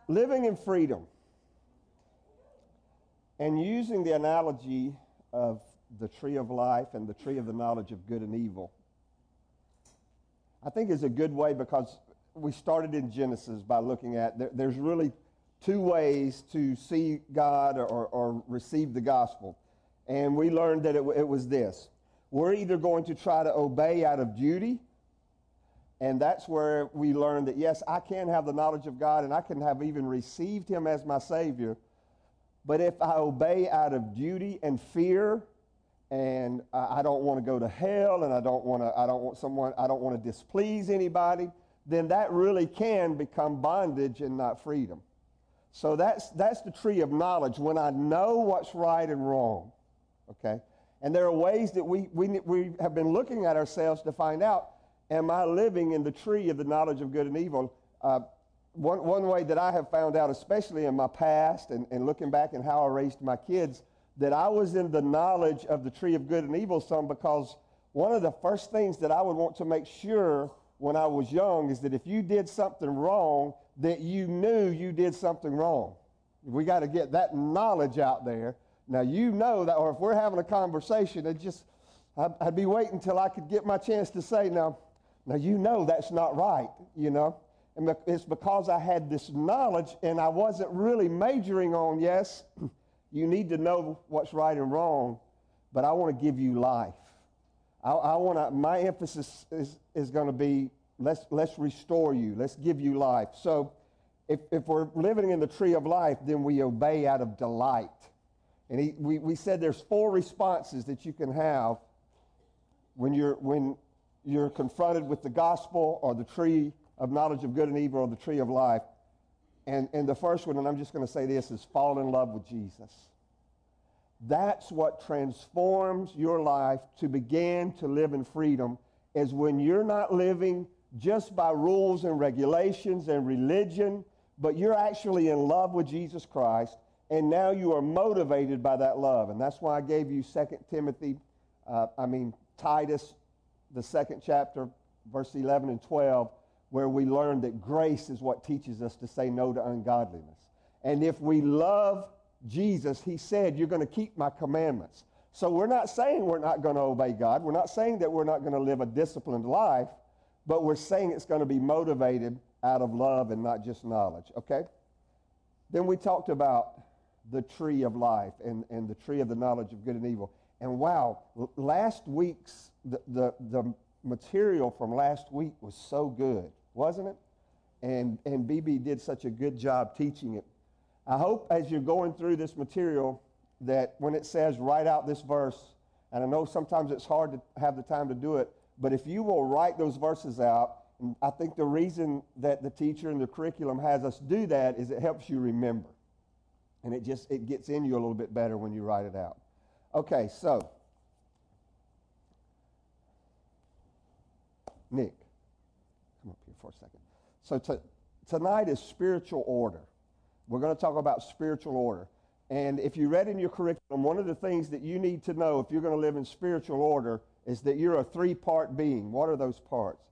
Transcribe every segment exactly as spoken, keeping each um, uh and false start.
living in freedom and using the analogy of the tree of life and the tree of the knowledge of good and evil, I think is a good way, because we started in Genesis by looking at there, there's really two ways to see God or, or receive the gospel. And we learned that it, it was this. We're either going to try to obey out of duty, and that's where we learned that, yes, I can have the knowledge of God and I can have even received him as my Savior, but if I obey out of duty and fear, and I don't want to go to hell, and I don't want to, I don't want someone, I don't want to displease anybody, then that really can become bondage and not freedom. So that's that's the tree of knowledge, when I know what's right and wrong, okay? And there are ways that we, we, we have been looking at ourselves to find out, am I living in the tree of the knowledge of good and evil? Uh, one, one way that I have found out, especially in my past and, and looking back and how I raised my kids, that I was in the knowledge of the tree of good and evil some, because one of the first things that I would want to make sure when I was young is that if you did something wrong, that you knew you did something wrong. We got to get that knowledge out there. Now, you know that, or if we're having a conversation, it just, I'd, I'd be waiting until I could get my chance to say, now, now you know that's not right, you know. And it's because I had this knowledge and I wasn't really majoring on, yes, you need to know what's right and wrong, but I want to give you life. I, I want to, my emphasis is, is going to be, let's, let's restore you. Let's give you life. So if, if we're living in the tree of life, then we obey out of delight. And he, we, we said there's four responses that you can have when you're, when you're confronted with the gospel or the tree of knowledge of good and evil or the tree of life. And, and the first one, and I'm just going to say this, is fall in love with Jesus. That's what transforms your life to begin to live in freedom, is when you're not living just by rules and regulations and religion, but you're actually in love with Jesus Christ, and now you are motivated by that love. And that's why I gave you Second Timothy, uh, I mean Titus, the second chapter, verse eleven and twelve, where we learn that grace is what teaches us to say no to ungodliness. And if we love Jesus, he said, you're going to keep my commandments. So we're not saying we're not going to obey God. We're not saying that we're not going to live a disciplined life, but we're saying it's going to be motivated out of love and not just knowledge, okay? Then we talked about the tree of life and, and the tree of the knowledge of good and evil. And wow, last week's, the, the, the material from last week was so good, wasn't it? And, and B B did such a good job teaching it. I hope as you're going through this material that when it says write out this verse, and I know sometimes it's hard to have the time to do it, but if you will write those verses out, and I think the reason that the teacher and the curriculum has us do that is it helps you remember. And it just, it gets in you a little bit better when you write it out. Okay, so, Nick, come up here for a second. So t- tonight is spiritual order. We're going to talk about spiritual order. And if you read in your curriculum, one of the things that you need to know if you're going to live in spiritual order is that you're a three-part being. What are those parts?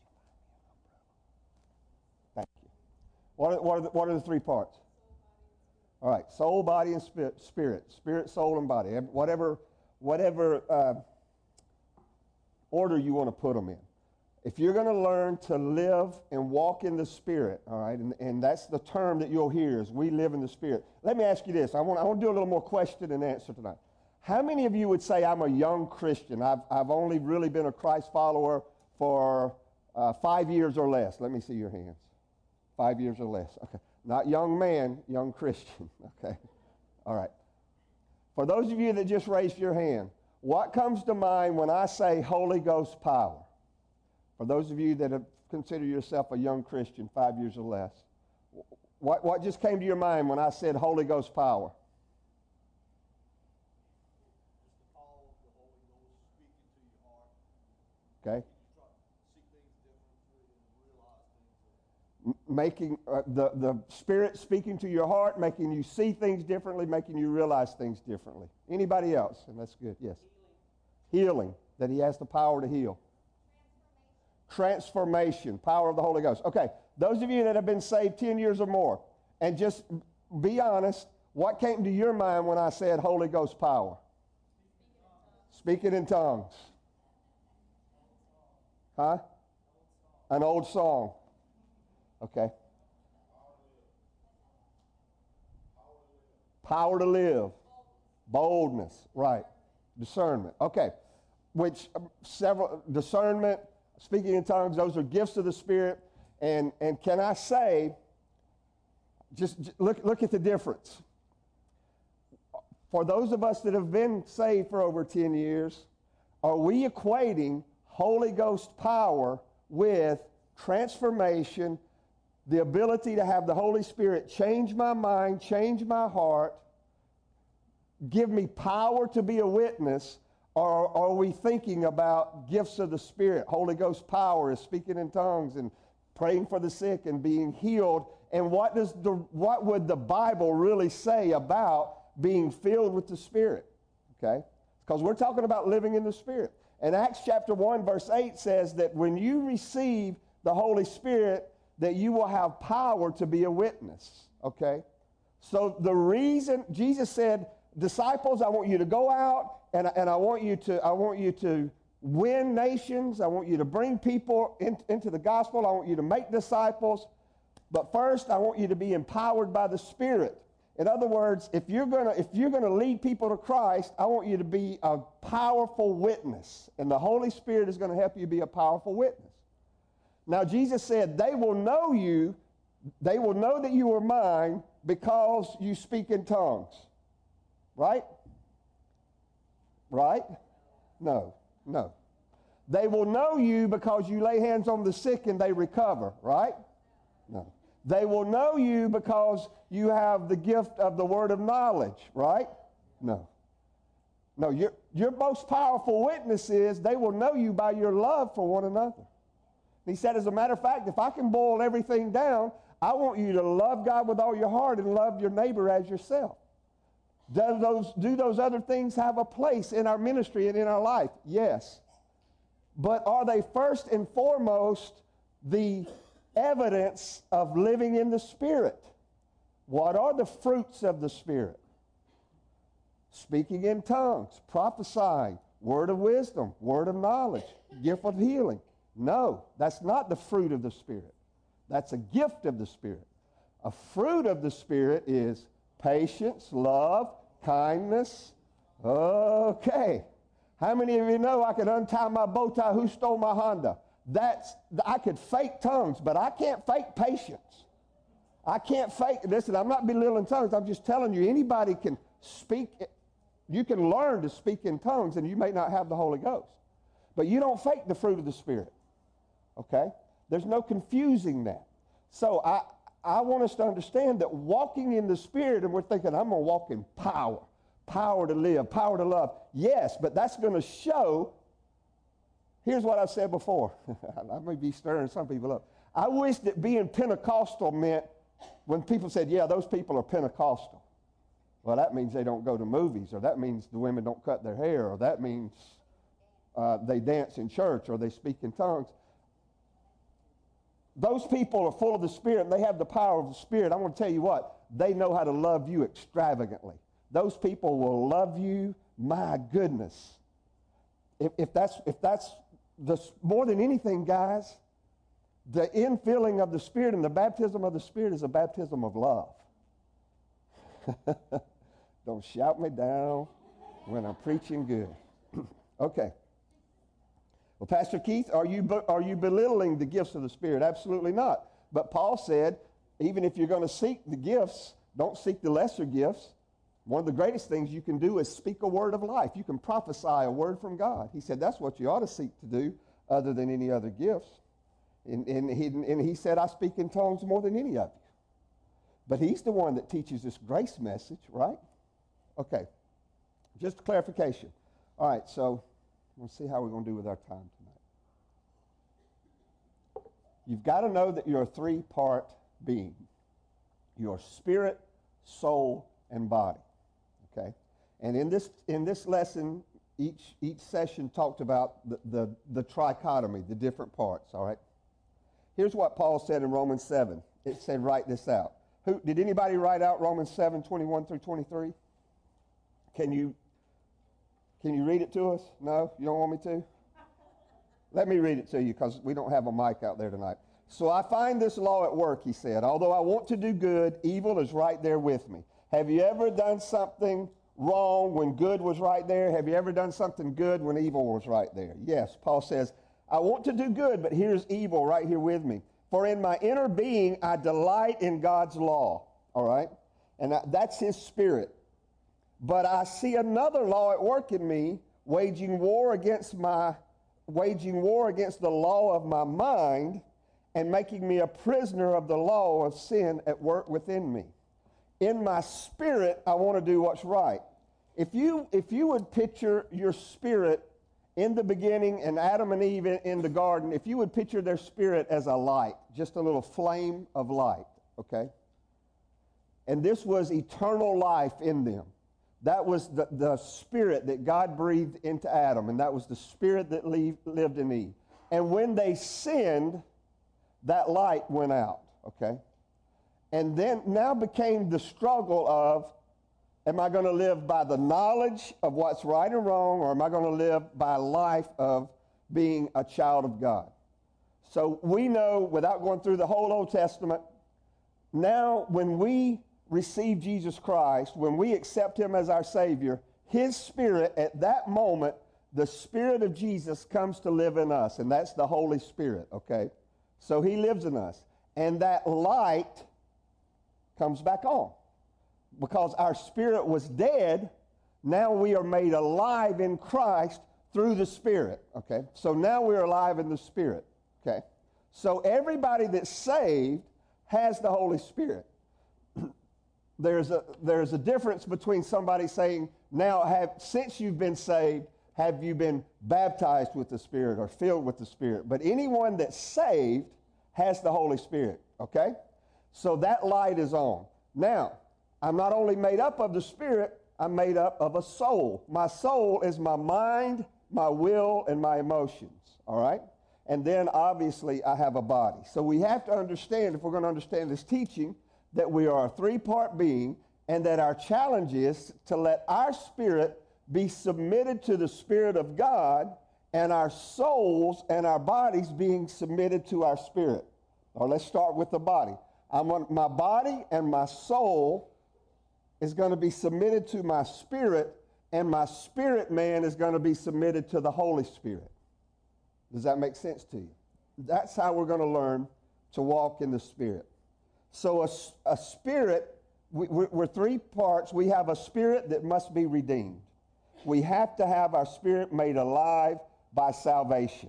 Thank you. What are, what are, the, what are the three parts? All right, soul, body, and spirit. Spirit, spirit, soul, and body. Whatever, whatever uh, order you want to put them in. If you're going to learn to live and walk in the Spirit, all right, and, and that's the term that you'll hear is we live in the Spirit. Let me ask you this. I want, I want to do a little more question and answer tonight. How many of you would say I'm a young Christian? I've, I've only really been a Christ follower for uh, five years or less. Let me see your hands. Five years or less. Okay. Not young man, young Christian. Okay. All right. For those of you that just raised your hand, what comes to mind when I say Holy Ghost power? For those of you that have considered yourself a young Christian, five years or less, what, what just came to your mind when I said Holy Ghost power? It's the power of the Holy Ghost speaking to your heart. Okay. You try to see things differently and realize things. Making uh, the, the Spirit speaking to your heart, making you see things differently, making you realize things differently. Anybody else? And that's good. Yes. Healing. Healing. That he has the power to heal. Transformation, power of the Holy Ghost. Okay, those of you that have been saved ten years or more, And just be honest, what came to your mind when I said Holy Ghost power? Speaking in tongues. Huh? An old song. Okay. Power to live. Boldness. Right. Discernment. Okay. Which um, several, discernment, speaking in tongues, those are gifts of the Spirit. And, and can I say, just, just look, look at the difference. For those of us that have been saved for over ten years, are we equating Holy Ghost power with transformation, the ability to have the Holy Spirit change my mind, change my heart, give me power to be a witness, or are we thinking about gifts of the Spirit? Holy Ghost power is speaking in tongues and praying for the sick and being healed. And what does the what would the Bible really say about being filled with the Spirit? Okay? Because we're talking about living in the Spirit. And Acts chapter one verse eight says that when you receive the Holy Spirit, that you will have power to be a witness. Okay? So the reason Jesus said, disciples, I want you to go out and, and I want you to I want you to win nations. I want you to bring people in, into the gospel. I want you to make disciples. But first, I want you to be empowered by the Spirit. In other words, if you're gonna if you're gonna lead people to Christ, I want you to be a powerful witness, and the Holy Spirit is going to help you be a powerful witness. Now, Jesus said, "They will know you, they will know that you are mine because you speak in tongues." Right? Right? No, no. They will know you because you lay hands on the sick and they recover. Right? No. They will know you because you have the gift of the word of knowledge, right? No. No, your, your most powerful witness is they will know you by your love for one another. He said, as a matter of fact, if I can boil everything down, I want you to love God with all your heart and love your neighbor as yourself. Do those, do those other things have a place in our ministry and in our life? Yes. But are they first and foremost the evidence of living in the Spirit? What are the fruits of the Spirit? Speaking in tongues, prophesying, word of wisdom, word of knowledge, gift of healing. No, that's not the fruit of the Spirit. That's a gift of the Spirit. A fruit of the Spirit is patience, love, kindness. Okay. How many of you know I could untie my bow tie? Who stole my Honda? That's, I could fake tongues, but I can't fake patience. I can't fake, listen, I'm not belittling tongues. I'm just telling you, anybody can speak. You can learn to speak in tongues, and you may not have the Holy Ghost. But you don't fake the fruit of the Spirit. Okay? There's no confusing that. So I, I want us to understand that walking in the Spirit, and we're thinking, I'm going to walk in power. Power to live, power to love. Yes, but that's going to show. Here's what I've said before. I may be stirring some people up. I wish that being Pentecostal meant when people said, yeah, those people are Pentecostal. Well, that means they don't go to movies, or that means the women don't cut their hair, or that means uh, they dance in church, or they speak in tongues. Those people are full of the Spirit, and they have the power of the Spirit. I want to tell you what, they know how to love you extravagantly. Those people will love you, my goodness. If, if that's, if that's the, more than anything, guys, the infilling of the Spirit and the baptism of the Spirit is a baptism of love. Don't shout me down when I'm preaching good. Okay. Well, Pastor Keith, are you, are you belittling the gifts of the Spirit? Absolutely not. But Paul said, even if you're going to seek the gifts, don't seek the lesser gifts. One of the greatest things you can do is speak a word of life. You can prophesy a word from God. He said that's what you ought to seek to do other than any other gifts. And, and, he, and he said, I speak in tongues more than any of you. But he's the one that teaches this grace message, right? Okay, just a clarification. All right, so we'll see how we're going to do with our time tonight. You've got to know that you're a three-part being. You're spirit, soul, and body. Okay? And in this in this lesson, each each session talked about the, the, the trichotomy, the different parts, all right? Here's what Paul said in Romans seven. It said, write this out. Who, did anybody write out Romans seven, twenty-one through twenty-three? Can you, can you read it to us? No? You don't want me to? Let me read it to you because we don't have a mic out there tonight. So I find this law at work, he said. Although I want to do good, evil is right there with me. Have you ever done something wrong when good was right there? Have you ever done something good when evil was right there? Yes, Paul says, I want to do good, but here's evil right here with me. For in my inner being, I delight in God's law. All right? And I, that's his spirit. But I see another law at work in me, waging war against my, waging war against the law of my mind and making me a prisoner of the law of sin at work within me. In my spirit, I want to do what's right. If you, if you would picture your spirit in the beginning and Adam and Eve in, in the garden, if you would picture their spirit as a light, just a little flame of light, okay? And this was eternal life in them. That was the, the spirit that God breathed into Adam, and that was the spirit that leave, lived in Eve. And when they sinned, that light went out, okay? And then now became the struggle of, am I going to live by the knowledge of what's right and wrong, or am I going to live by a life of being a child of God? So we know, without going through the whole Old Testament, now when we receive Jesus Christ, when we accept him as our Savior, his spirit at that moment, the Spirit of Jesus comes to live in us, and that's the Holy Spirit, okay? So he lives in us. And that light comes back on. Because our spirit was dead, now we are made alive in Christ through the Spirit, okay? So now we're alive in the Spirit, okay? So everybody that's saved has the Holy Spirit. There's a, there's a difference between somebody saying, now, have, since you've been saved, have you been baptized with the Spirit or filled with the Spirit? But anyone that's saved has the Holy Spirit, okay? So that light is on. Now, I'm not only made up of the Spirit, I'm made up of a soul. My soul is my mind, my will, and my emotions, all right? And then, obviously, I have a body. So we have to understand, if we're going to understand this teaching, that we are a three-part being, and that our challenge is to let our spirit be submitted to the Spirit of God, and our souls and our bodies being submitted to our spirit. Now, let's start with the body. I'm on, my body and my soul is going to be submitted to my spirit, and my spirit man is going to be submitted to the Holy Spirit. Does that make sense to you? That's how we're going to learn to walk in the Spirit. So a, a spirit, we, we're three parts. We have a spirit that must be redeemed. We have to have our spirit made alive by salvation.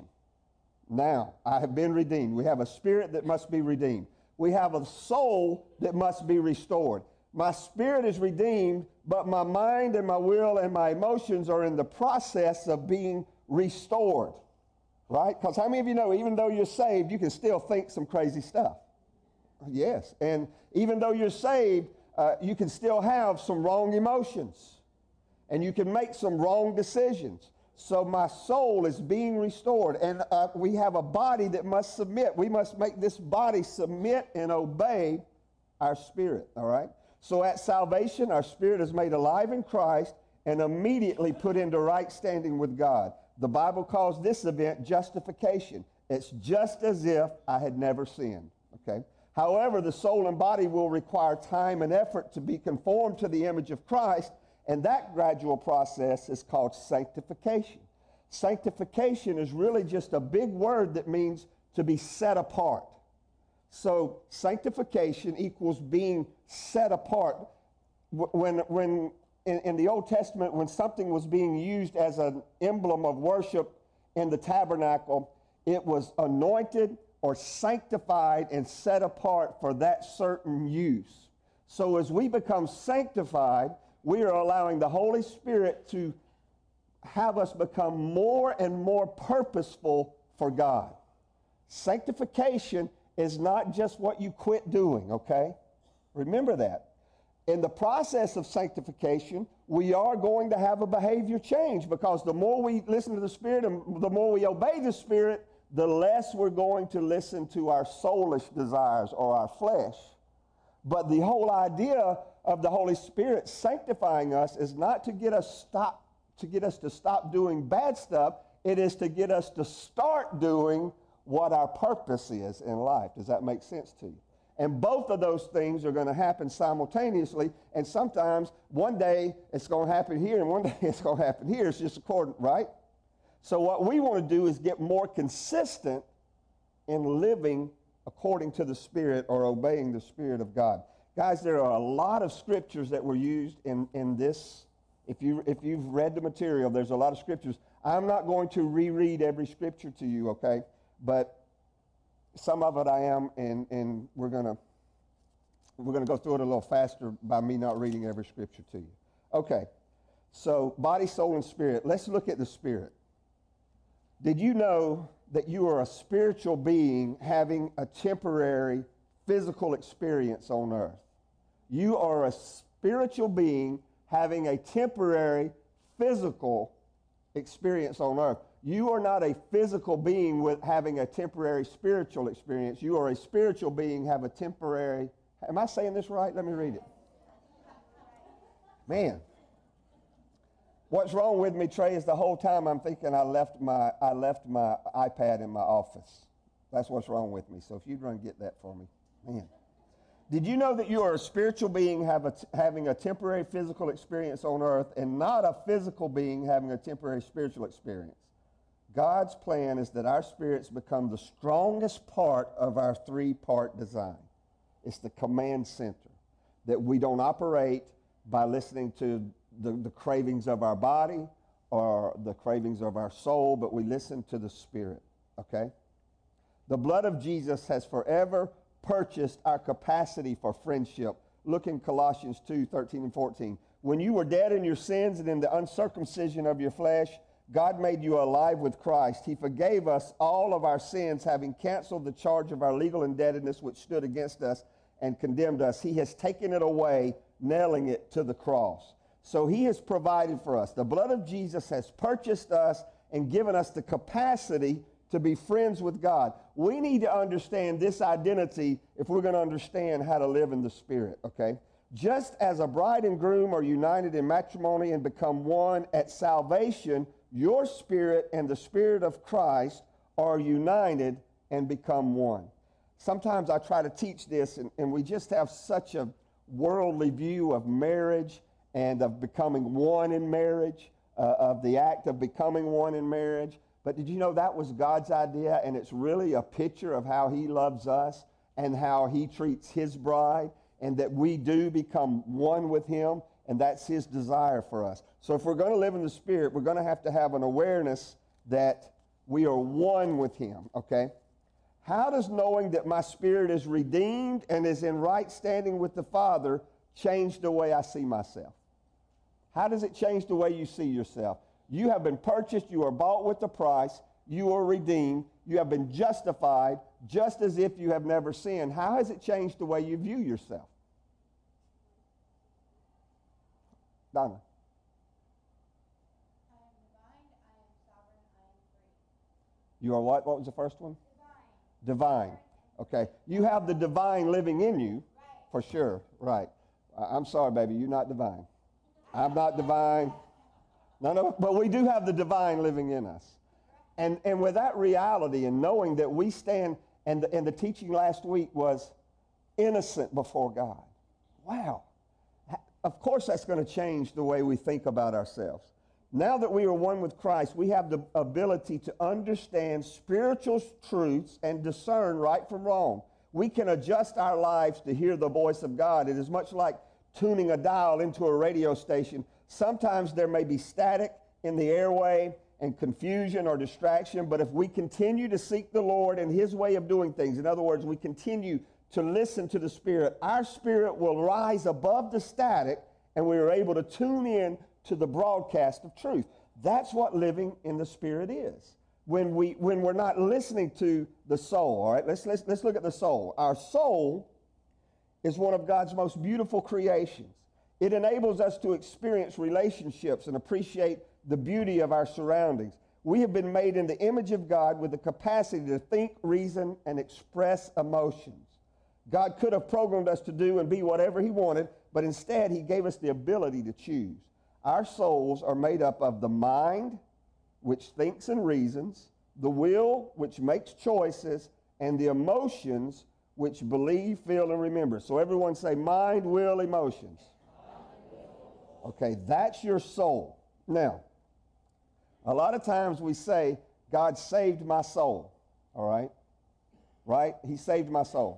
Now, I have been redeemed. We have a spirit that must be redeemed. We have a soul that must be restored. My spirit is redeemed, but my mind and my will and my emotions are in the process of being restored, right? Because how many of you know, even though you're saved, you can still think some crazy stuff? Yes, and even though you're saved, uh, you can still have some wrong emotions, and you can make some wrong decisions. So my soul is being restored, and uh, we have a body that must submit. We must make this body submit and obey our spirit, all right? So at salvation, our spirit is made alive in Christ and immediately put into right standing with God. The Bible calls this event justification. It's just as if I had never sinned, okay? However, the soul and body will require time and effort to be conformed to the image of Christ, and that gradual process is called sanctification. Sanctification is really just a big word that means to be set apart. So sanctification equals being set apart. When, when in, in the Old Testament, when something was being used as an emblem of worship in the tabernacle, it was anointed or sanctified and set apart for that certain use. So as we become sanctified, we are allowing the Holy Spirit to have us become more and more purposeful for God. Sanctification is not just what you quit doing, okay? Remember that. In the process of sanctification, we are going to have a behavior change, because the more we listen to the Spirit and the more we obey the Spirit, the less we're going to listen to our soulish desires or our flesh. But the whole idea of the Holy Spirit sanctifying us is not to get us stop to get us to stop doing bad stuff. It is to get us to start doing what our purpose is in life. Does that make sense to you? And both of those things are going to happen simultaneously. And sometimes one day it's going to happen here and one day it's going to happen here. It's just according, right? So what we want to do is get more consistent in living according to the Spirit or obeying the Spirit of God. Guys, there are a lot of scriptures that were used in, in this. If, you, if you've read the material, there's a lot of scriptures. I'm not going to reread every scripture to you, okay? But some of it I am, and, and we're going to we're gonna go through it a little faster by me not reading every scripture to you. Okay, so body, soul, and spirit. Let's look at the spirit. Did you know that you are a spiritual being having a temporary physical experience on earth? You are a spiritual being having a temporary physical experience on earth. You are not a physical being with having a temporary spiritual experience. You are a spiritual being have a temporary, am I saying this right? Let me read it. Man. What's wrong with me, Trey, is the whole time I'm thinking I left my I left my iPad in my office. That's what's wrong with me. So if you'd run get that for me. Man. Did you know that you are a spiritual being have a t- having a temporary physical experience on earth and not a physical being having a temporary spiritual experience? God's plan is that our spirits become the strongest part of our three-part design. It's the command center, that we don't operate by listening to the, the cravings of our body or the cravings of our soul, but we listen to the Spirit, okay? The blood of Jesus has forever purchased our capacity for friendship. Look in Colossians two, thirteen and fourteen. When you were dead in your sins and in the uncircumcision of your flesh, God made you alive with Christ. He forgave us all of our sins, having canceled the charge of our legal indebtedness which stood against us and condemned us. He has taken it away, nailing it to the cross. So he has provided for us. The blood of Jesus has purchased us and given us the capacity to be friends with God. We need to understand this identity if we're going to understand how to live in the Spirit, okay? Just as a bride and groom are united in matrimony and become one at salvation, your spirit and the Spirit of Christ are united and become one. Sometimes I try to teach this, and, and we just have such a worldly view of marriage and of becoming one in marriage, uh, of the act of becoming one in marriage. But did you know that was God's idea, and it's really a picture of how he loves us and how he treats his bride, and that we do become one with him, and that's his desire for us. So if we're going to live in the Spirit, we're going to have to have an awareness that we are one with him, okay? How does knowing that my spirit is redeemed and is in right standing with the Father change the way I see myself? How does it change the way you see yourself? You have been purchased, you are bought with a price, you are redeemed, you have been justified just as if you have never sinned. How has it changed the way you view yourself? Donna. I am divine, I am sovereign, I am free. You are what? What was the first one? Divine. Divine. Okay. You have the divine living in you, Right. for sure. Right. I- I'm sorry, baby. You're not divine. I'm not divine. No, no. But we do have the divine living in us. And, and with that reality and knowing that we stand, and the, and the teaching last week was innocent before God. Wow. Of course, that's going to change the way we think about ourselves. Now that we are one with Christ, we have the ability to understand spiritual truths and discern right from wrong. We can adjust our lives to hear the voice of God. It is much like tuning a dial into a radio station. Sometimes there may be static in the airway and confusion or distraction, but if we continue to seek the Lord and his way of doing things, in other words, we continue to listen to the Spirit, our spirit will rise above the static and we are able to tune in to the broadcast of truth. That's what living in the Spirit is. When, we, when we're not listening to the soul, all right? Let's, let's, let's look at the soul. Our soul is one of God's most beautiful creations. It enables us to experience relationships and appreciate the beauty of our surroundings. We have been made in the image of God with the capacity to think, reason, and express emotions. God could have programmed us to do and be whatever he wanted, but instead he gave us the ability to choose. Our souls are made up of the mind, which thinks and reasons, the will, which makes choices, and the emotions, which believe, feel, and remember. So everyone say mind, will, emotions. Okay, that's your soul. Now, a lot of times we say, God saved my soul, all right? Right? He saved my soul.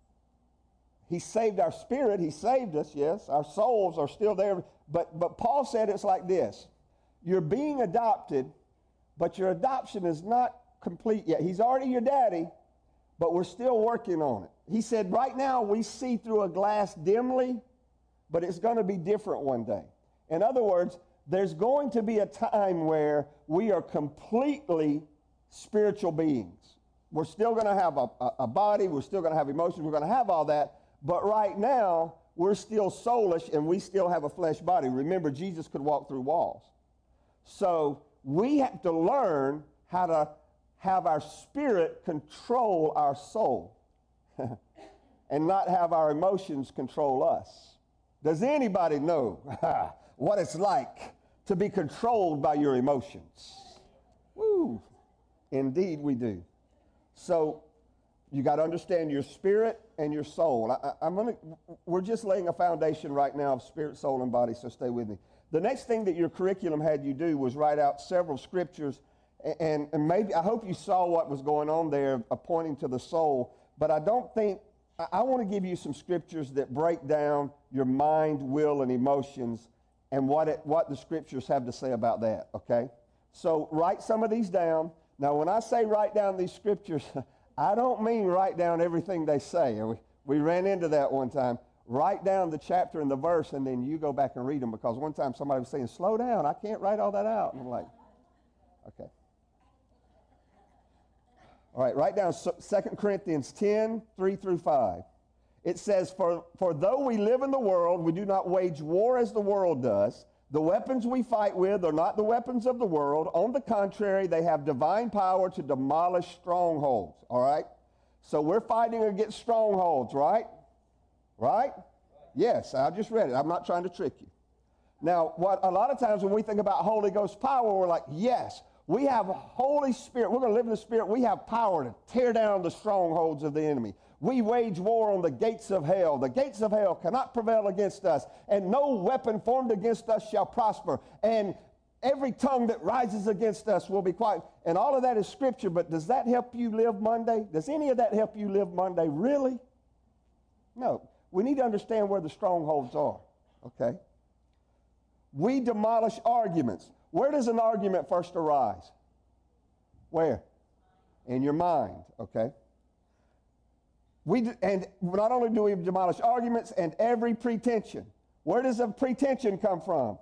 He saved our spirit. He saved us, yes. Our souls are still there. But, but Paul said it's like this. You're being adopted, but your adoption is not complete yet. He's already your daddy, but we're still working on it. He said, right now we see through a glass dimly, but it's going to be different one day. In other words, there's going to be a time where we are completely spiritual beings. We're still going to have a, a, a body. We're still going to have emotions. We're going to have all that. But right now, we're still soulish and we still have a flesh body. Remember, Jesus could walk through walls. So we have to learn how to have our spirit control our soul and not have our emotions control us. Does anybody know what it's like to be controlled by your emotions? Woo! Indeed we do. So you got to understand your spirit and your soul. I, I, I'm gonna, we're just laying a foundation right now of spirit, soul, and body, so stay with me. The next thing that your curriculum had you do was write out several scriptures, and, and maybe, I hope you saw what was going on there, uh, pointing to the soul, but I don't think, I, I want to give you some scriptures that break down your mind, will, and emotions, and what, it, what the scriptures have to say about that, okay? So write some of these down. Now, when I say write down these scriptures, I don't mean write down everything they say. We, we ran into that one time. Write down the chapter and the verse, and then you go back and read them, because one time somebody was saying, slow down, I can't write all that out. And I'm like, okay. All right, write down Second Corinthians ten, three through five. It says, for, for though we live in the world, we do not wage war as the world does. The weapons we fight with are not the weapons of the world. On the contrary, they have divine power to demolish strongholds, all right? So we're fighting against strongholds, right? Right? Yes, I just read it. I'm not trying to trick you. Now, what a lot of times when we think about Holy Ghost power, we're like, yes, we have a Holy Spirit. We're going to live in the Spirit. We have power to tear down the strongholds of the enemy. We wage war on the gates of hell. The gates of hell cannot prevail against us, and no weapon formed against us shall prosper. And every tongue that rises against us will be quiet. And all of that is scripture, but does that help you live Monday? Does any of that help you live Monday? Really? No. We need to understand where the strongholds are, okay? We demolish arguments. Where does an argument first arise? Where? In your mind, okay? We do, and not only do we demolish arguments and every pretension. Where does a pretension come from?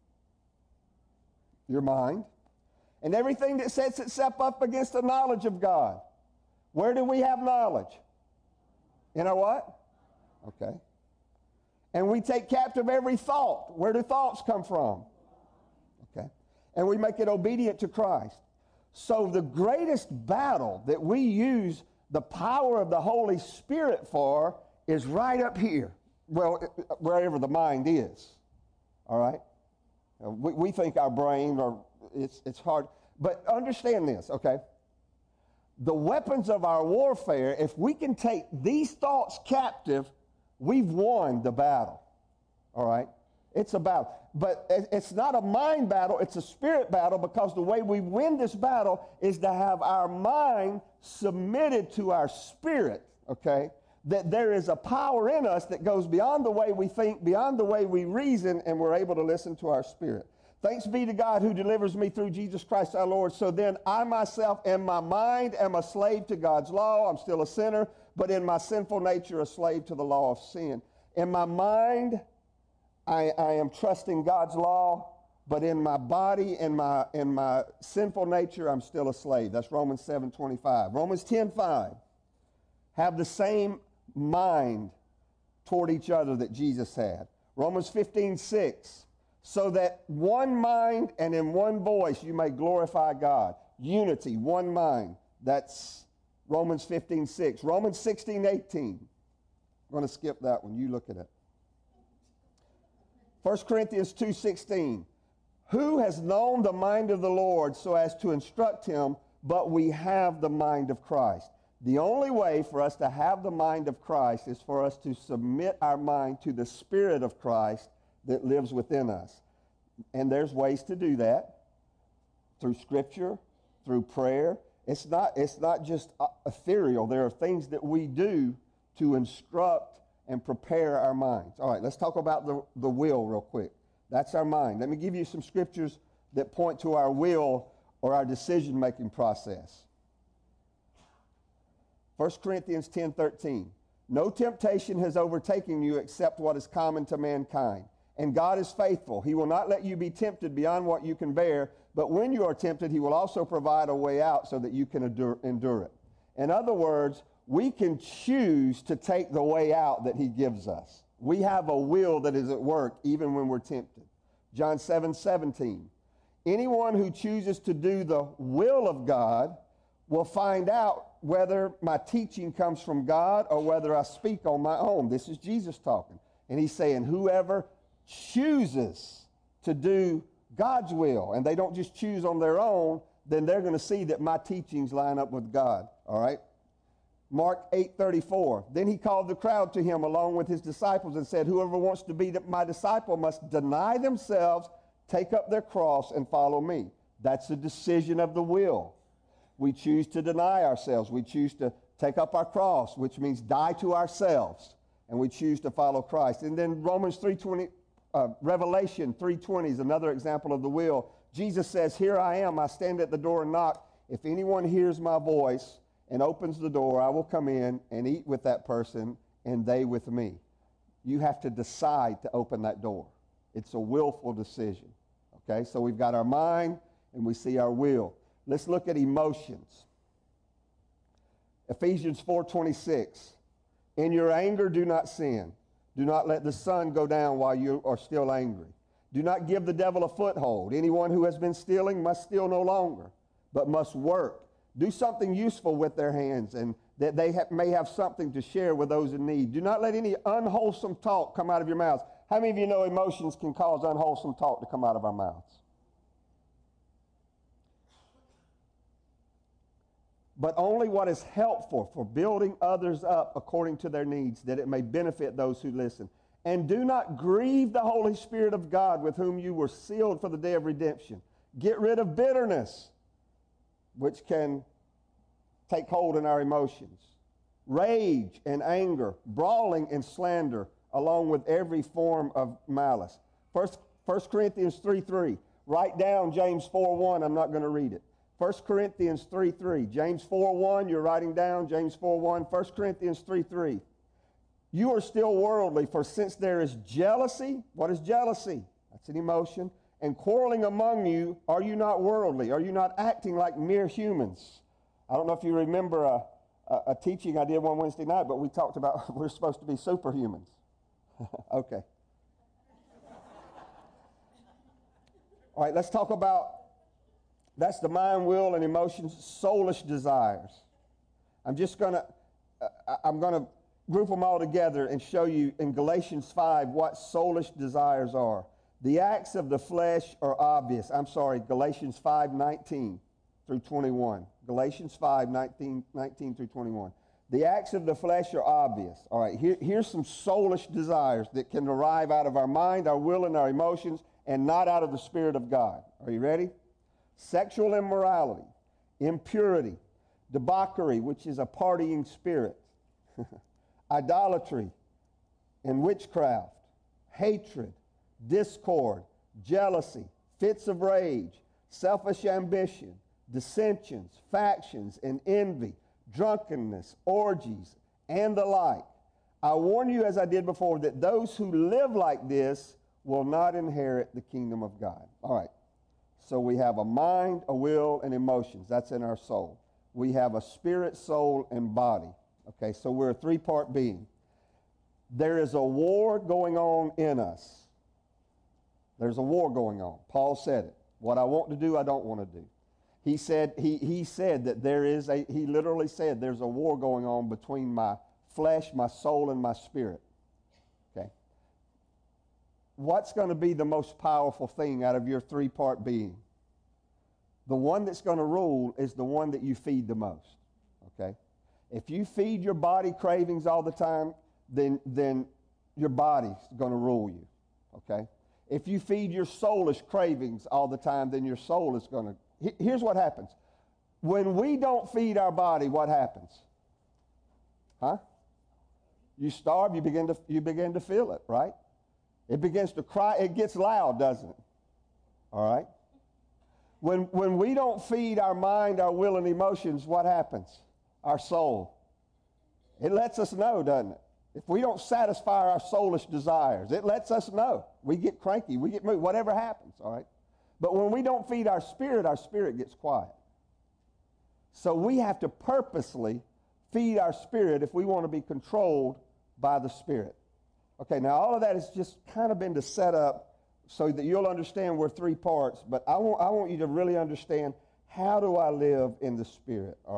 Your mind. And everything that sets itself up against the knowledge of God. Where do we have knowledge? In our what? Okay. And we take captive every thought. Where do thoughts come from? Okay. And we make it obedient to Christ. So the greatest battle that we use the power of the Holy Spirit for is right up here, well, wherever the mind is, all right? We, we think our brain, or it's, it's hard, but understand this, okay? The weapons of our warfare, if we can take these thoughts captive, we've won the battle, all right? It's a battle. But it's not a mind battle, it's a spirit battle, because the way we win this battle is to have our mind submitted to our spirit, okay? That there is a power in us that goes beyond the way we think, beyond the way we reason, and we're able to listen to our spirit. Thanks be to God who delivers me through Jesus Christ our Lord. So then I myself in my mind am a slave to God's law. I'm still a sinner, but in my sinful nature a slave to the law of sin. In my mind, I, I am trusting God's law, but in my body, in my, in my sinful nature, I'm still a slave. That's Romans seven twenty-five. Romans ten five. Have the same mind toward each other that Jesus had. Romans fifteen six. So that one mind and in one voice you may glorify God. Unity, one mind. That's Romans fifteen six. Romans sixteen eighteen. I'm going to skip that one. You look at it. First Corinthians two sixteen. Who has known the mind of the Lord so as to instruct him, but we have the mind of Christ. The only way for us to have the mind of Christ is for us to submit our mind to the Spirit of Christ that lives within us. And there's ways to do that through Scripture, through prayer. It's not, it's not just ethereal. There are things that we do to instruct and prepare our minds. All right, let's talk about the, the will real quick. That's our mind. Let me give you some scriptures that point to our will or our decision-making process. First Corinthians ten thirteen. No temptation has overtaken you except what is common to mankind. And God is faithful. He will not let you be tempted beyond what you can bear, but when you are tempted, he will also provide a way out so that you can endure, endure it. In other words, we can choose to take the way out that he gives us. We have a will that is at work even when we're tempted. John seven seventeen. Anyone who chooses to do the will of God will find out whether my teaching comes from God or whether I speak on my own. This is Jesus talking. And he's saying whoever chooses to do God's will, and they don't just choose on their own, then they're going to see that my teachings line up with God. All right? Mark eight thirty-four. Then he called the crowd to him along with his disciples and said, whoever wants to be my disciple must deny themselves, take up their cross, and follow me. That's a decision of the will. We choose to deny ourselves. We choose to take up our cross, which means die to ourselves, and we choose to follow Christ. And then Romans three twenty, uh, Revelation three twenty is another example of the will. Jesus says, here I am, I stand at the door and knock. If anyone hears my voice and opens the door, I will come in and eat with that person and they with me. You have to decide to open that door. It's a willful decision. Okay, so we've got our mind and we see our will. Let's look at emotions. Ephesians four twenty-six. In your anger, do not sin. Do not let the sun go down while you are still angry. Do not give the devil a foothold. Anyone who has been stealing must steal no longer, but must work. Do something useful with their hands, and that they ha- may have something to share with those in need. Do not let any unwholesome talk come out of your mouths. How many of you know emotions can cause unwholesome talk to come out of our mouths? But only what is helpful for building others up according to their needs, that it may benefit those who listen. And do not grieve the Holy Spirit of God, with whom you were sealed for the day of redemption. Get rid of bitterness, which can take hold in our emotions. Rage and anger, brawling and slander, along with every form of malice. First, First Corinthians three three. Write down James four one. I'm not going to read it. First Corinthians three three. James four one, you're writing down James four one. First Corinthians three three. You are still worldly, for since there is jealousy, what is jealousy? That's an emotion. And quarreling among you, are you not worldly? Are you not acting like mere humans? I don't know if you remember a, a, a teaching I did one Wednesday night, but we talked about we're supposed to be superhumans. Okay. All right, let's talk about, that's the mind, will, and emotions, soulish desires. I'm just going to, uh, I'm going to group them all together and show you in Galatians five what soulish desires are. The acts of the flesh are obvious. I'm sorry, Galatians five nineteen through twenty-one. Galatians five nineteen, nineteen through twenty-one. The acts of the flesh are obvious. All right, here, here's some soulish desires that can arrive out of our mind, our will, and our emotions, and not out of the Spirit of God. Are you ready? Sexual immorality, impurity, debauchery, which is a partying spirit, idolatry and witchcraft, hatred, discord, jealousy, fits of rage, selfish ambition, dissensions, factions, and envy, drunkenness, orgies, and the like. I warn you, as I did before, that those who live like this will not inherit the kingdom of God. All right. So we have a mind, a will, and emotions. That's in our soul. We have a spirit, soul, and body. Okay, so we're a three-part being. There is a war going on in us. There's a war going on. Paul said it. What I want to do, I don't want to do. He said, he, he said that there is a, he literally said there's a war going on between my flesh, my soul, and my spirit. Okay. What's going to be the most powerful thing out of your three-part being? The one that's going to rule is the one that you feed the most. Okay. If you feed your body cravings all the time, then, then your body's going to rule you. Okay. If you feed your soulish cravings all the time, then your soul is going to... Here's what happens. When we don't feed our body, what happens? Huh? You starve, you begin to, you begin to feel it, right? It begins to cry. It gets loud, doesn't it? All right? When, when we don't feed our mind, our will, and emotions, what happens? Our soul. It lets us know, doesn't it? If we don't satisfy our soulish desires, it lets us know. We get cranky, we get moved, whatever happens, all right? But when we don't feed our spirit, our spirit gets quiet. So we have to purposely feed our spirit if we want to be controlled by the Spirit. Okay, now all of that has just kind of been to set up so that you'll understand we're three parts, but I want, I want you to really understand, how do I live in the Spirit, all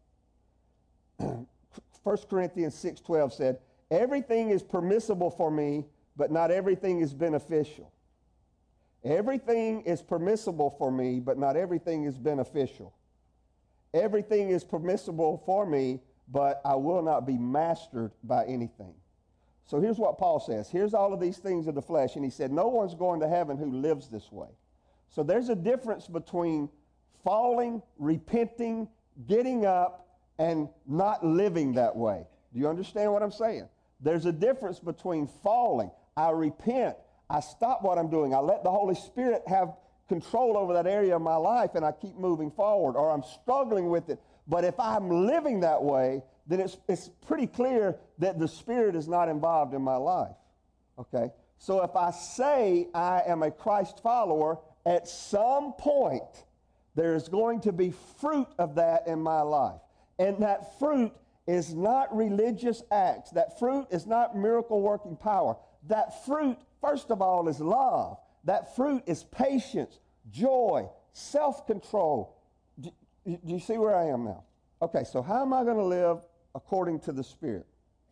right? First Corinthians six twelve said, everything is permissible for me, but not everything is beneficial. Everything is permissible for me, but not everything is beneficial. Everything is permissible for me, but I will not be mastered by anything. So here's what Paul says. Here's all of these things of the flesh. And he said, no one's going to heaven who lives this way. So there's a difference between falling, repenting, getting up, and not living that way. Do you understand what I'm saying? There's a difference between falling. I repent. I stop what I'm doing. I let the Holy Spirit have control over that area of my life, and I keep moving forward, or I'm struggling with it. But if I'm living that way, then it's, it's pretty clear that the Spirit is not involved in my life. Okay? So if I say I am a Christ follower, at some point, there's going to be fruit of that in my life. And that fruit is not religious acts. That fruit is not miracle-working power. That fruit, first of all, is love. That fruit is patience, joy, self-control. Do, do you see where I am now? Okay, so how am I going to live according to the Spirit?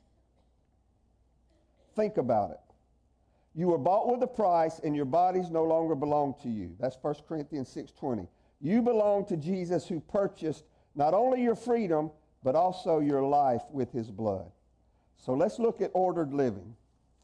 Think about it. You were bought with a price, and your bodies no longer belong to you. That's First Corinthians six twenty. You belong to Jesus, who purchased not only your freedom, but also your life with his blood. So let's look at ordered living.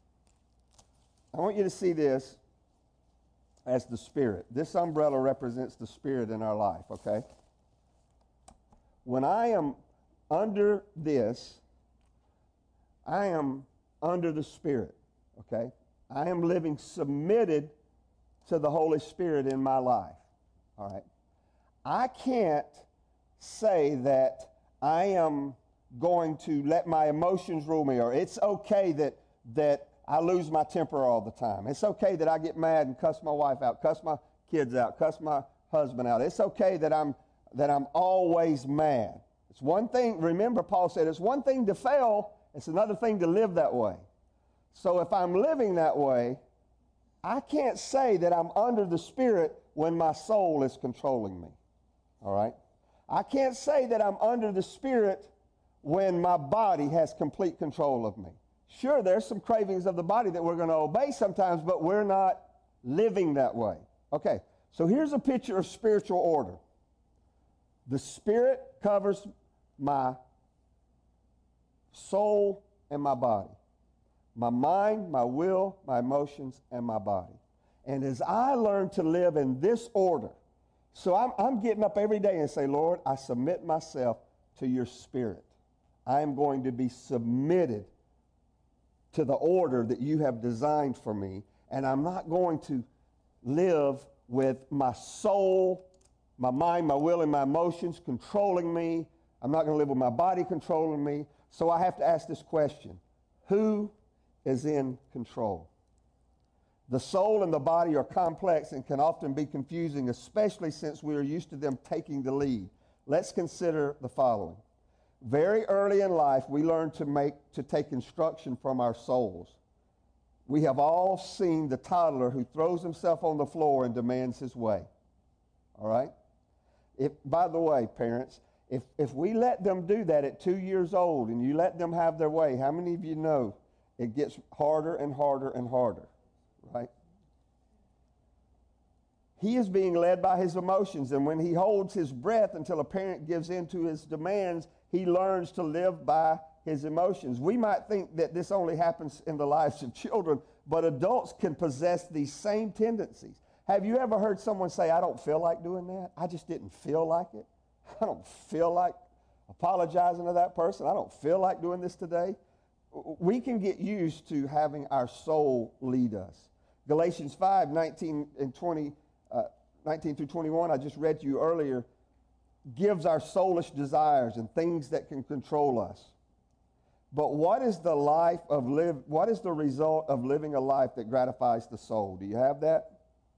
I want you to see this as the Spirit. This umbrella represents the Spirit in our life, okay? When I am under this, I am under the Spirit, okay? I am living submitted to the Holy Spirit in my life, all right? I can't say that I am going to let my emotions rule me, or it's okay that, that I lose my temper all the time. It's okay that I get mad and cuss my wife out, cuss my kids out, cuss my husband out. It's okay that I'm, that I'm always mad. It's one thing, remember Paul said, it's one thing to fail, it's another thing to live that way. So if I'm living that way, I can't say that I'm under the Spirit when my soul is controlling me, all right? I can't say that I'm under the Spirit when my body has complete control of me. Sure, there's some cravings of the body that we're going to obey sometimes, but we're not living that way. Okay, so here's a picture of spiritual order. The Spirit covers my soul and my body. My mind, my will, my emotions, and my body. And as I learn to live in this order, so I'm, I'm getting up every day and say, Lord, I submit myself to your Spirit. I am going to be submitted to the order that you have designed for me, and I'm not going to live with my soul, my mind, my will, and my emotions controlling me. I'm not going to live with my body controlling me. So I have to ask this question: who is in control? The soul and the body are complex and can often be confusing, especially since we are used to them taking the lead. Let's consider the following. Very early in life, we learn to make to take instruction from our souls. We have all seen the toddler who throws himself on the floor and demands his way. All right? If, by the way, parents, If, if we let them do that at two years old and you let them have their way, how many of you know it gets harder and harder and harder, right? He is being led by his emotions, and when he holds his breath until a parent gives in to his demands, he learns to live by his emotions. We might think that this only happens in the lives of children, but adults can possess these same tendencies. Have you ever heard someone say, I don't feel like doing that? I just didn't feel like it. I don't feel like apologizing to that person. I don't feel like doing this today. We can get used to having our soul lead us. Galatians five, nineteen and twenty, uh, nineteen through twenty-one, I just read to you earlier, gives our soulish desires and things that can control us. But what is the life of live? What is the result of living a life that gratifies the soul? Do you have that?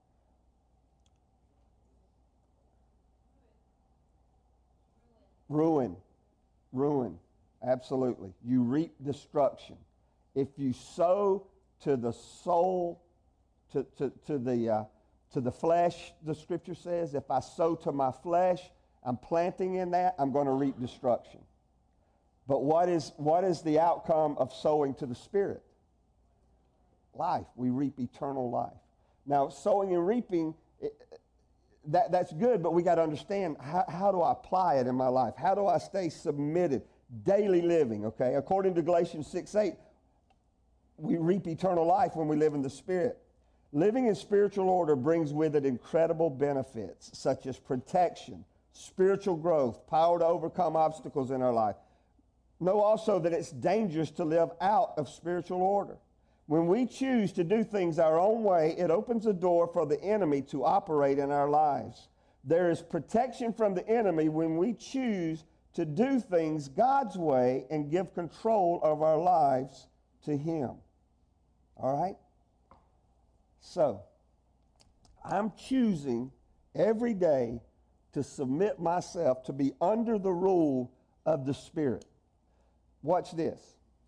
Ruin. Ruin. Absolutely. You reap destruction. If you sow to the soul, to, to, to, the, uh, to the flesh, the scripture says, if I sow to my flesh, I'm planting in that, I'm going to reap destruction. But what is, what is the outcome of sowing to the Spirit? Life. We reap eternal life. Now, sowing and reaping, it, that, that's good, but we got to understand, how, how do I apply it in my life? How do I stay submitted? Daily living, okay? According to Galatians six eight, we reap eternal life when we live in the Spirit. Living in spiritual order brings with it incredible benefits, such as protection, spiritual growth, power to overcome obstacles in our life. Know also that it's dangerous to live out of spiritual order. When we choose to do things our own way, it opens a door for the enemy to operate in our lives. There is protection from the enemy when we choose to do things God's way and give control of our lives to Him. All right? So, I'm choosing every day to submit myself to be under the rule of the Spirit. Watch this.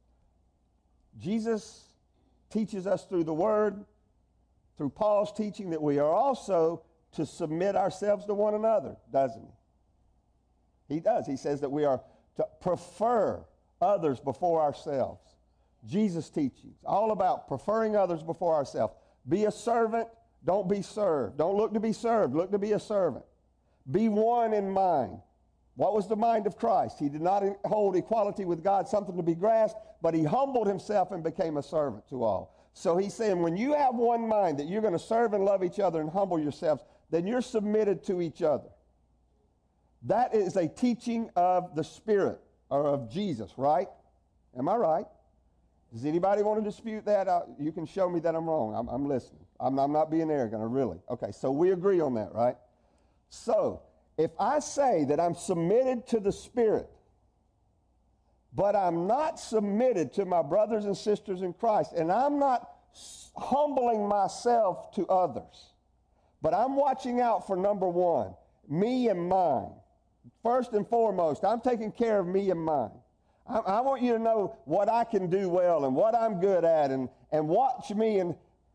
Jesus teaches us through the Word, through Paul's teaching, that we are also to submit ourselves to one another, doesn't he? He does. He says that we are to prefer others before ourselves. Jesus' teachings, all about preferring others before ourselves. Be a servant, don't be served. Don't look to be served, look to be a servant. Be one in mind. What was the mind of Christ? He did not hold equality with God something to be grasped, but he humbled himself and became a servant to all. So he's saying when you have one mind that you're going to serve and love each other and humble yourselves, then you're submitted to each other. That is a teaching of the Spirit, or of Jesus, right? Am I right? Does anybody want to dispute that? Uh, you can show me that I'm wrong. I'm, I'm listening. I'm, I'm not being arrogant, really. Okay, so we agree on that, right? So, if I say that I'm submitted to the Spirit, but I'm not submitted to my brothers and sisters in Christ, and I'm not humbling myself to others, but I'm watching out for number one, me and mine. First and foremost, I'm taking care of me and mine. I, I want you to know what I can do well and what I'm good at, and, and watch me. And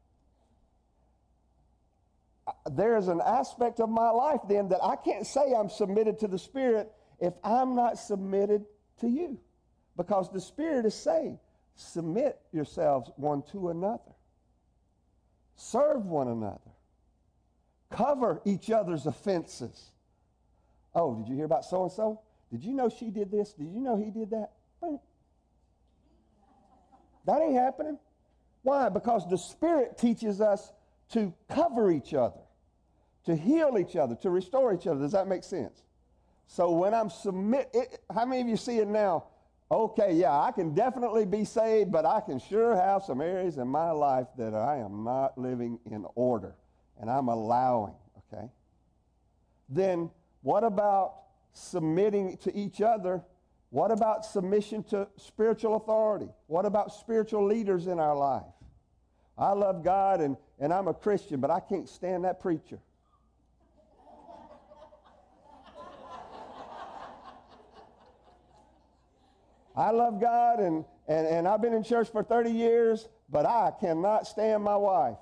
there's an aspect of my life then that I can't say I'm submitted to the Spirit if I'm not submitted to you. Because the Spirit is saying, submit yourselves one to another. Serve one another. Cover each other's offenses. Oh, did you hear about so-and-so? Did you know she did this? Did you know he did that? That ain't happening. Why? Because the Spirit teaches us to cover each other, to heal each other, to restore each other. Does that make sense? So when I'm submit, it, how many of you see it now? Okay, yeah, I can definitely be saved, but I can sure have some areas in my life that I am not living in order, and I'm allowing, okay? Then what about submitting to each other? What about submission to spiritual authority? What about spiritual leaders in our life? I love God, and, and I'm a Christian, but I can't stand that preacher. I love God, and, and, and I've been in church for thirty years, but I cannot stand my wife.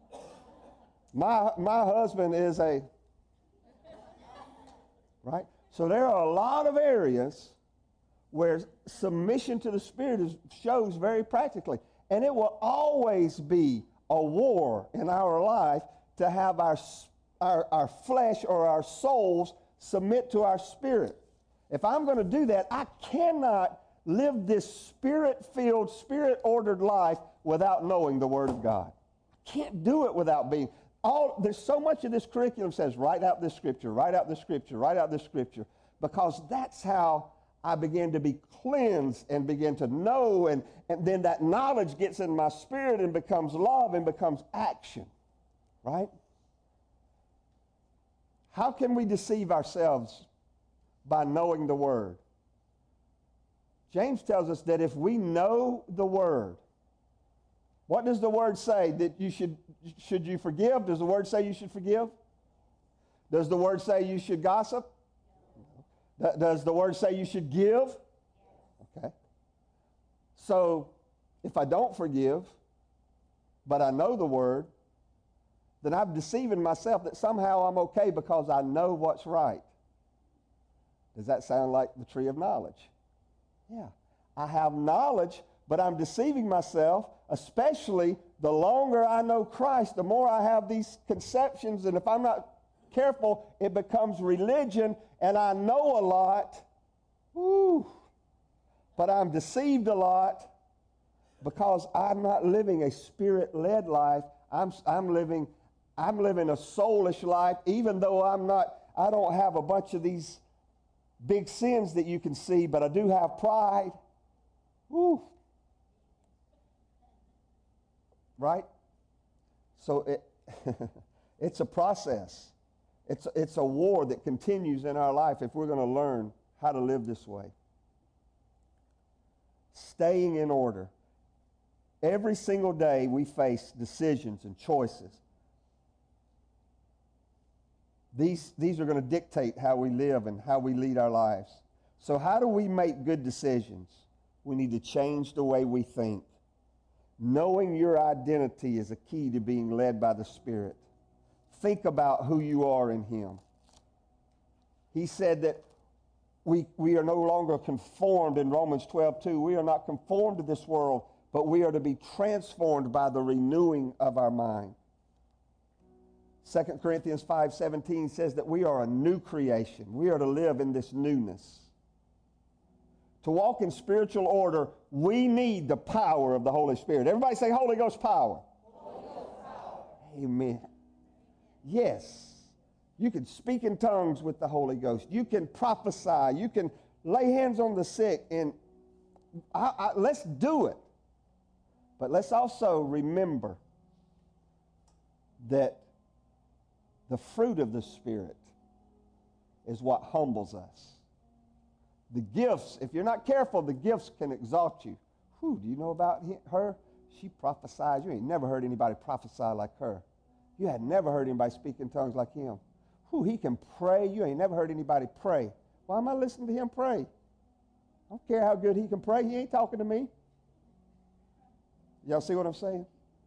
My, my husband is a, right? So there are a lot of areas where submission to the Spirit is, shows very practically. And it will always be a war in our life to have our, our, our flesh or our souls submit to our spirit. If I'm going to do that, I cannot live this spirit-filled, spirit-ordered life without knowing the Word of God. I can't do it without being. All, there's so much of this curriculum says, write out this scripture, write out this scripture, write out this scripture, because that's how I begin to be cleansed and begin to know, and, and then that knowledge gets in my spirit and becomes love and becomes action, right? How can we deceive ourselves? By knowing the Word. James tells us that if we know the Word, what does the Word say? That you should, should you forgive? Does the Word say you should forgive? Does the Word say you should gossip? Does the Word say you should give? Okay. So, if I don't forgive, but I know the Word, then I'm deceiving myself that somehow I'm okay because I know what's right. Does that sound like the tree of knowledge? Yeah. I have knowledge, but I'm deceiving myself, especially the longer I know Christ, the more I have these conceptions, and if I'm not careful, it becomes religion, and I know a lot, woo, but I'm deceived a lot because I'm not living a spirit-led life. I'm, I'm living, I'm living a soulish life, even though I'm not, I don't have a bunch of these big sins that you can see, but I do have pride. Woo. Right? So it, it's a process. It's, it's a war that continues in our life if we're going to learn how to live this way. Staying in order. Every single day we face decisions and choices. These, these are going to dictate how we live and how we lead our lives. So how do we make good decisions? We need to change the way we think. Knowing your identity is a key to being led by the Spirit. Think about who you are in Him. He said that we, we are no longer conformed in Romans twelve two. We are not conformed to this world, but we are to be transformed by the renewing of our mind. Second Corinthians five seventeen says that we are a new creation. We are to live in this newness. To walk in spiritual order, we need the power of the Holy Spirit. Everybody say Holy Ghost power. Holy Ghost power. Amen. Yes. You can speak in tongues with the Holy Ghost. You can prophesy. You can lay hands on the sick. And I, I, let's do it. But let's also remember that the fruit of the Spirit is what humbles us. The gifts, if you're not careful, the gifts can exalt you. Whew, do you know about her? She prophesies. You ain't never heard anybody prophesy like her. You had never heard anybody speak in tongues like him. Whew, he can pray. You ain't never heard anybody pray. Why am I listening to him pray? I don't care how good he can pray. He ain't talking to me. Y'all see what I'm saying?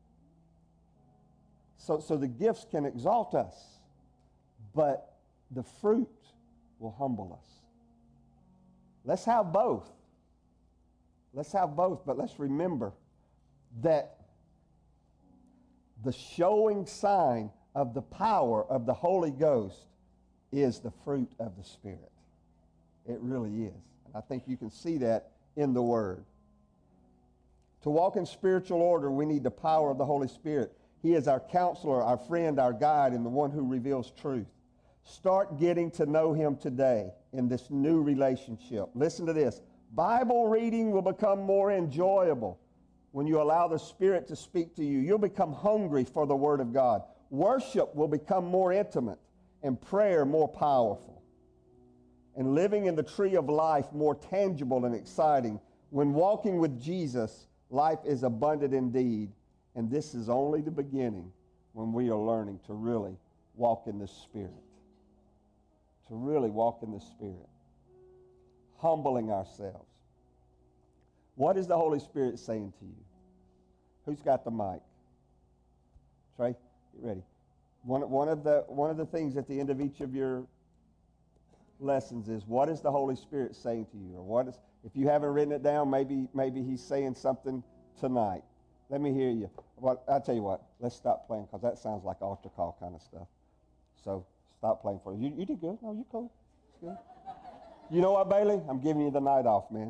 So, so the gifts can exalt us, but the fruit will humble us. Let's have both. Let's have both, but let's remember that the showing sign of the power of the Holy Ghost is the fruit of the Spirit. It really is. And I think you can see that in the Word. To walk in spiritual order, we need the power of the Holy Spirit. He is our counselor, our friend, our guide, and the one who reveals truth. Start getting to know Him today in this new relationship. Listen to this. Bible reading will become more enjoyable when you allow the Spirit to speak to you. You'll become hungry for the Word of God. Worship will become more intimate and prayer more powerful. And living in the tree of life more tangible and exciting. When walking with Jesus, life is abundant indeed. And this is only the beginning when we are learning to really walk in the Spirit. To really walk in the Spirit. Humbling ourselves. What is the Holy Spirit saying to you? Who's got the mic? Trey, get ready. One, one, of the, one of the things at the end of each of your lessons is, what is the Holy Spirit saying to you? Or what is, if you haven't written it down, maybe maybe he's saying something tonight. Let me hear you. Well, I'll tell you what, let's stop playing because that sounds like altar call kind of stuff. So stop playing for you. You did good. No, you cool. It's good. You know what, Bailey? I'm giving you the night off, man.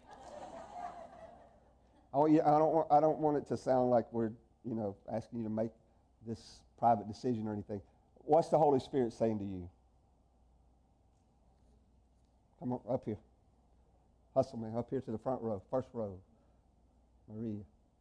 I, want you, I, don't want, I don't want it to sound like we're, you know, asking you to make this private decision or anything. What's the Holy Spirit saying to you? Come on, up here. Hustle, man. Up here to the front row. First row. Maria.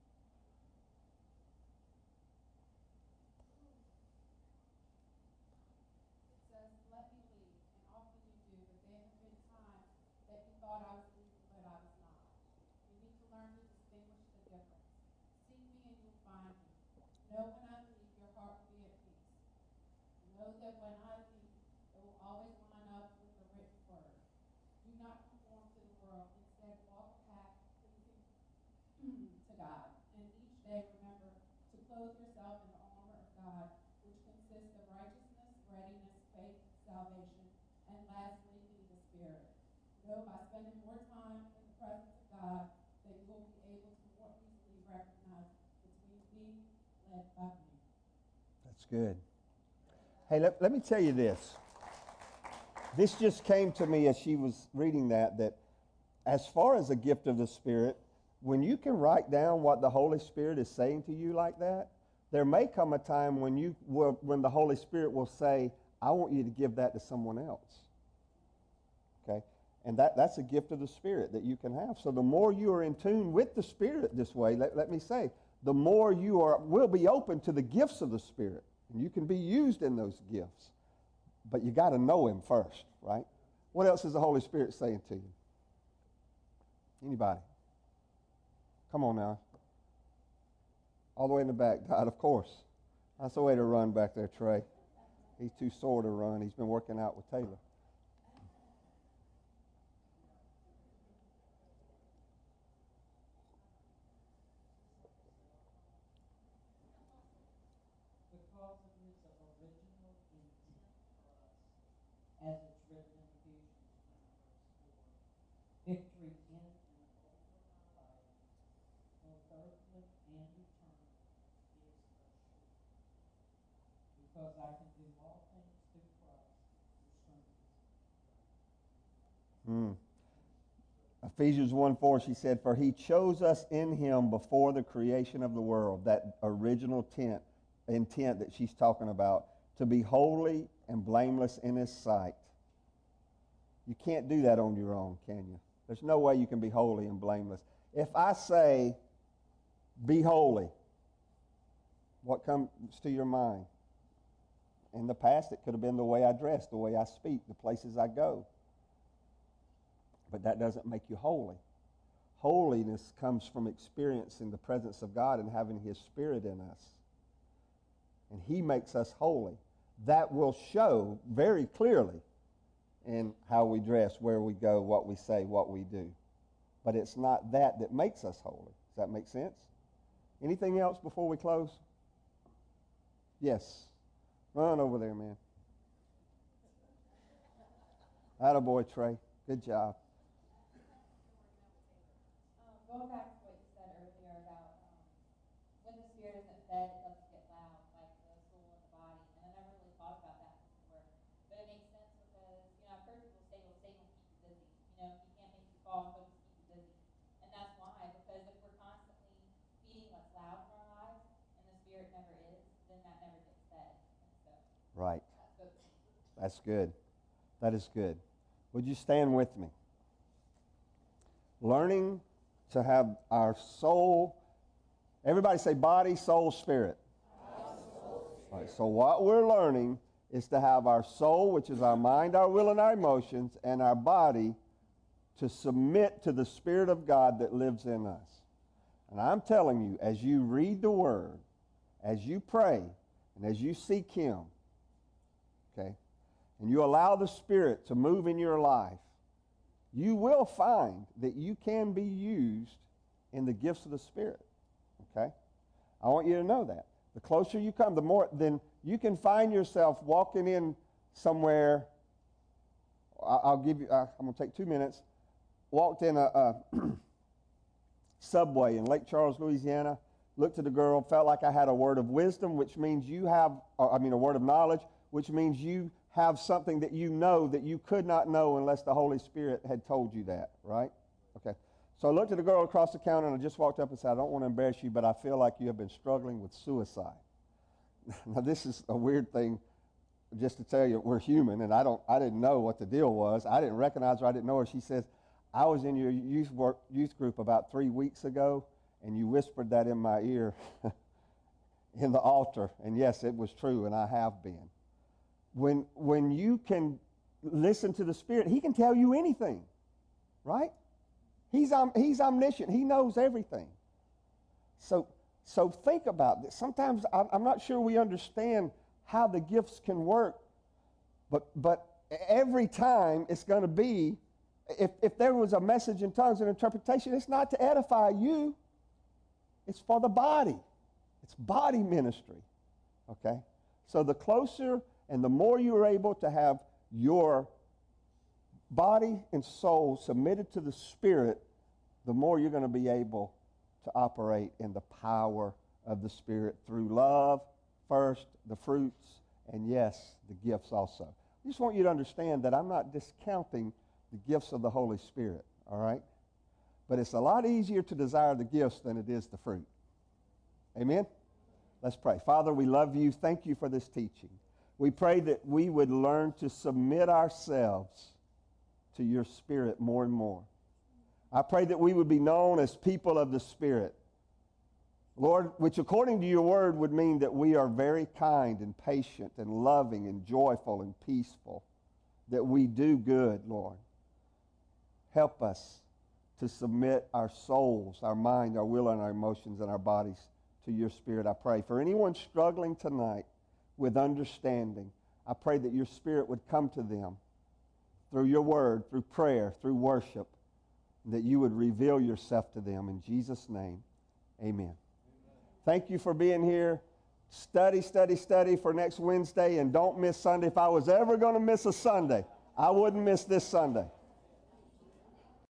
It says, let me lead, and often you do, but there have been times that you thought I was leading, but I was not. You need to learn to distinguish the difference. Seek me and you'll find me. Know when I leave, your heart will be at peace. Know that when I leave, it will always line up with the written word. Do not conform to the world. Instead, walk a path pleasing to God. And each day, remember to clothe yourself in the armor of God, which consists of righteousness, readiness, faith, salvation, and lastly, in the Spirit. Know by spending more time in the presence of God that you will be able to more easily recognize between being led by me. That's good. Hey, let, let me tell you this. This just came to me as she was reading that, that as far as a gift of the Spirit, when you can write down what the Holy Spirit is saying to you like that, there may come a time when you will, when the Holy Spirit will say, I want you to give that to someone else. Okay? And that, that's a gift of the Spirit that you can have. So the more you are in tune with the Spirit this way, let, let me say, the more you are will be open to the gifts of the Spirit. And you can be used in those gifts. But you got to know him first, right? What else is the Holy Spirit saying to you? Anybody? Come on now. All the way in the back, God, of course. That's the way to run back there, Trey. He's too sore to run. He's been working out with Taylor. Because of his original intent for us, as it's written in Ephesians one verse four, victory in and over my life, both earthly and eternal, is assured. Because I can do all things through Christ who strengthens me. Hmm. Ephesians one four, she said, for he chose us in him before the creation of the world, that original tent, intent that she's talking about, to be holy and blameless in his sight. You can't do that on your own, can you? There's no way you can be holy and blameless. If I say, be holy, what comes to your mind? In the past, it could have been the way I dress, the way I speak, the places I go. But that doesn't make you holy. Holiness comes from experiencing the presence of God and having his Spirit in us. And he makes us holy. That will show very clearly in how we dress, where we go, what we say, what we do. But it's not that that makes us holy. Does that make sense? Anything else before we close? Yes. Run over there, man. Attaboy, Trey. Good job. Um, going back to what you said earlier about um, when the Spirit isn't fed, it doesn't get loud, like the soul and the body. And I never really thought about that before. But it makes sense because, you know, I've heard people say, well, Satan will keep you busy. You know, he can't make you fall, he'll just keep you busy. And that's why, because if we're constantly feeding what's loud in our lives, and the Spirit never is, then that never gets fed. And so Right. that's good. That's good. That is good. Would you stand with me? Learning to have our soul, everybody say body, soul, spirit. Body, soul, spirit. All right, so what we're learning is to have our soul, which is our mind, our will, and our emotions, and our body to submit to the Spirit of God that lives in us. And I'm telling you, as you read the Word, as you pray, and as you seek him, okay, and you allow the Spirit to move in your life, you will find that you can be used in the gifts of the Spirit, okay? I want you to know that. The closer you come, the more, then you can find yourself walking in somewhere, I- I'll give you, I- I'm going to take two minutes. Walked in a, a Subway in Lake Charles, Louisiana. Looked at the girl, felt like I had a word of wisdom, which means you have, or, I mean, a word of knowledge, which means you have something that you know that you could not know unless the Holy Spirit had told you that, right? Okay. So I looked at the girl across the counter and I just walked up and said, I don't want to embarrass you, but I feel like you have been struggling with suicide. Now, this is a weird thing, just to tell you, we're human, and I don't, I didn't know what the deal was. I didn't recognize her. I didn't know her. She says, I was in your youth work, youth group about three weeks ago, and you whispered that in my ear in the altar. And yes, it was true, and I have been. When, when you can listen to the Spirit, He can tell you anything, right? He's, um, he's omniscient. He knows everything. So, so think about this. Sometimes I'm, I'm not sure we understand how the gifts can work, but, but every time it's going to be, if, if there was a message in tongues and interpretation, it's not to edify you. It's for the body. It's body ministry, okay? So the closer and the more you're able to have your body and soul submitted to the Spirit, the more you're going to be able to operate in the power of the Spirit through love first, the fruits, and yes, the gifts also. I just want you to understand that I'm not discounting the gifts of the Holy Spirit, all right? But it's a lot easier to desire the gifts than it is the fruit. Amen? Let's pray. Father, we love you. Thank you for this teaching. We pray that we would learn to submit ourselves to your Spirit more and more. I pray that we would be known as people of the Spirit, Lord, which according to your word would mean that we are very kind and patient and loving and joyful and peaceful, that we do good, Lord. Help us to submit our souls, our mind, our will, and our emotions and our bodies to your Spirit, I pray. For anyone struggling tonight with understanding, I pray that your Spirit would come to them through your word, through prayer, through worship, that you would reveal yourself to them. In Jesus' name, amen. Thank you for being here. Study, study, study for next Wednesday, and don't miss Sunday. If I was ever going to miss a Sunday, I wouldn't miss this Sunday.